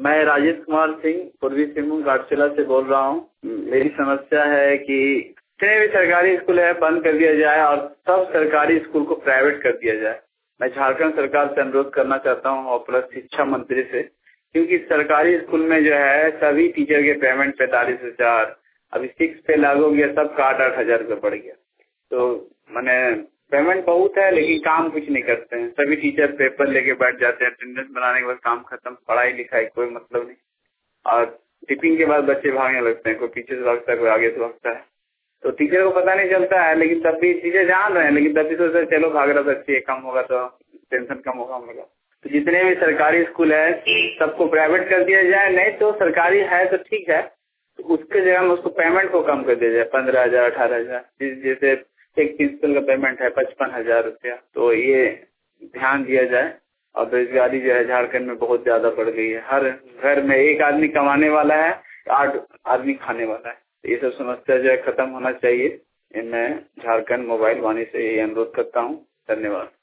मैं राजेश कुमार सिंह पूर्वी सिंहभूम घाटशिला से बोल रहा हूँ। मेरी समस्या है कि जितने भी सरकारी स्कूल है बंद कर दिया जाए और सब सरकारी स्कूल को प्राइवेट कर दिया जाए। मैं झारखंड सरकार से अनुरोध करना चाहता हूँ और प्लस शिक्षा मंत्री से, क्योंकि सरकारी स्कूल में जो है सभी टीचर के पेमेंट 45,000 अभी 6 पे लागू हो गया, सबका 8-8 हजार रुपये बढ़ गया। तो मैंने पेमेंट बहुत है लेकिन काम कुछ नहीं करते हैं। सभी टीचर पेपर लेके बैठ जाते हैं, अटेंडेंस बनाने के बाद काम खत्म, पढ़ाई लिखाई कोई मतलब नहीं। और टिफिन के बाद बच्चे भागने लगते हैं, कोई पीछे से भागता है कोई आगे से भागता है। तो टीचर को पता नहीं चलता है, लेकिन तब भी टीचर जान रहे हैं, लेकिन तब भी सोचते चलो भाग रहा बच्चे, कम होगा तो टेंशन कम होगा हम लोग। तो जितने भी सरकारी स्कूल है सबको प्राइवेट कर दिया जाए, नहीं तो सरकारी है तो ठीक है, तो उसके जगह में उसको पेमेंट को कम कर दिया जाए, 15,000 18,000। जैसे एक प्रिंसिपल का पेमेंट है 55,000 रुपया, तो ये ध्यान दिया जाए। और बेरोजगारी जो है झारखंड में बहुत ज्यादा बढ़ गई है, हर घर में एक आदमी कमाने वाला है, 8 आदमी खाने वाला है। ये सब समस्या जो है खत्म होना चाहिए। मैं झारखंड मोबाइल वाणी से ये अनुरोध करता हूँ। धन्यवाद।